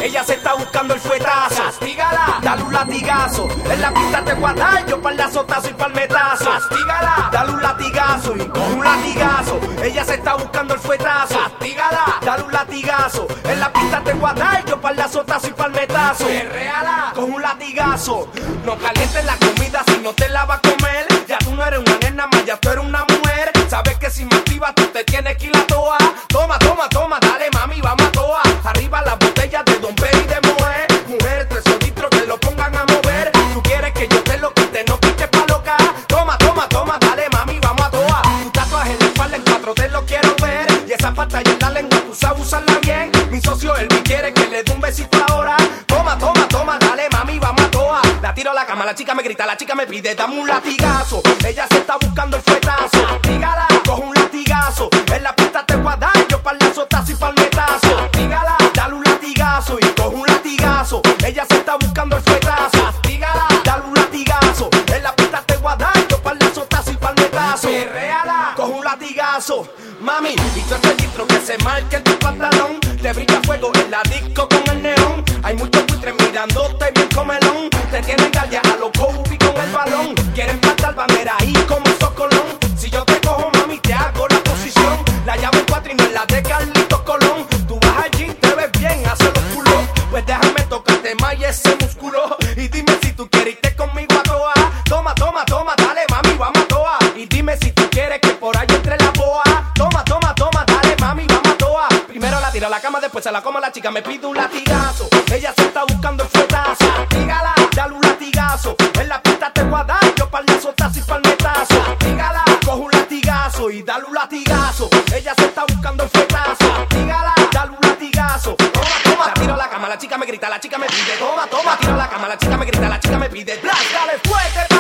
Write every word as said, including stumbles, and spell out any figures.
ella se está buscando el fuetazo. Castígala, dale un latigazo. En la pista te guardar, yo pa'l azotazo y pa'l metazo. Castígala, dale un latigazo y con un latigazo. Ella se está buscando el fuetazo. Castígala, dale un latigazo. En la pista te guardar, yo pa'l azotazo y pa'l metazo. Perréala con un latigazo. No calientes la comida si no te la vas a comer. Ya tú no eres una nena más, ya tú eres una mujer. Sabes que si me activas tú te tienes que ir a toa. Toma, toma, toma, dale mami, vamos a toa. Arriba las botellas de Don Perry y de Moe. Mujer, tres solitros que lo pongan a mover. Tú quieres que yo te lo quite, no quites pa' loca. Toma, toma, toma, dale mami, vamos a toa. Tu tatuaje en la espalda en cuatro te lo quiero ver. Y esa pantalla en la lengua tú sabes usarla bien. Mi socio Elvi quiere que le dé un besito ahora. Toma, toma, toma, dale mami, vamos a toa. La tiro a la cama, la chica me grita, la chica me pide, dame un latigazo. Ella se está buscando el fuetazo. Castígala, coge un latigazo. En la pista te voy a dar, yo pa'l azotazo y pa'l metazo. Castígala, dale un latigazo y coge un latigazo. Ella se está buscando el fuetazo. Castígala, dale un latigazo. En la pista te voy a dar, yo pa'l azotazo y pa'l metazo. Perréala, coge un latigazo. Mami, y tú ese litro que se marque en tu pantalón. Te brilla fuego en la disco con el neón. Hay muchos buitres mirándote bien comelón. Te tienen gallia a los Kobe con el balón. Quieren plantar bandera ahí como Socolón. Si yo te cojo mami te hago la posición. La llave en cuatro y no es la de Carlitos Colón. Tú vas allí, te ves bien, hace los culos. Pues déjame tocarte más y ese músculo. Y dime si tú quieres irte conmigo a toa. Toma, toma, toma, dale mami, vamos a toa. Y dime si tú quieres que por ahí entre la boa. Toma, toma, toma, dale mami, vamos a toa. Primero la tiro a la cama, después se la como la chica, me pide un latigazo. Ella se está buscando el fuetazo. Castígala, dale un latigazo. En la pista te voy a dar, yo pa'l azotazo y pa'l metazo. Castígala, coge un latigazo y dale un latigazo. Ella se está buscando el fuetazo. Castígala, dale un latigazo. Toma, toma, la tiro a la cama, la chica me grita, la chica me pide. Toma, toma, la tiro a la cama, la chica me grita, la chica me pide. Blas, dale fuerte.